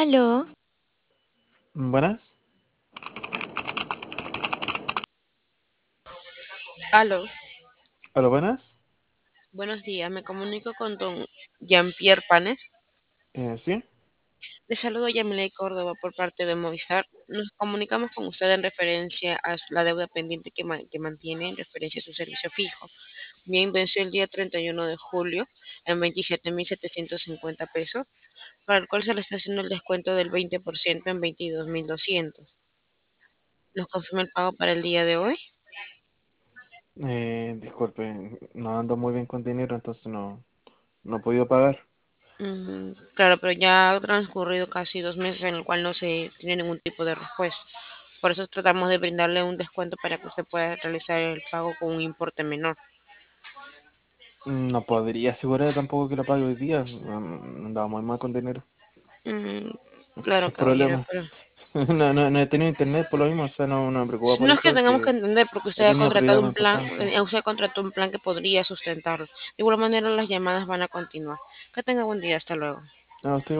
Aló, Buenas. Aló, Hola, buenas. buenos días. Me comunico con don Jean-Pierre Panes. Sí. Le saludo a Yamilei Córdoba por parte de Movistar. Nos comunicamos con usted en referencia a la deuda pendiente que mantiene en referencia a su servicio fijo. Bien, venció el día 31 de julio en 27.750 pesos, para el cual se le está haciendo el descuento del 20% en 22.200. ¿Nos confirma el pago para el día de hoy? Disculpe, no ando muy bien con dinero, entonces no he podido pagar. Claro, pero ya ha transcurrido casi 2 meses en el cual no se tiene ningún tipo de respuesta. Por eso tratamos de brindarle un descuento para que usted pueda realizar el pago con un importe menor. No podría asegurar tampoco que lo pague hoy día. Andaba muy mal con dinero. Mm, Ese es claro, el caballero, problema. pero No he tenido internet por lo mismo, o sea, no me preocupa por no es que eso, tengamos que que entender, porque he usted ha tenido contratado prioridades más un plan, importantes. usted contrató un plan que podría sustentarlo. De igual manera, las llamadas van a continuar. Que tenga buen día, hasta luego. No, estoy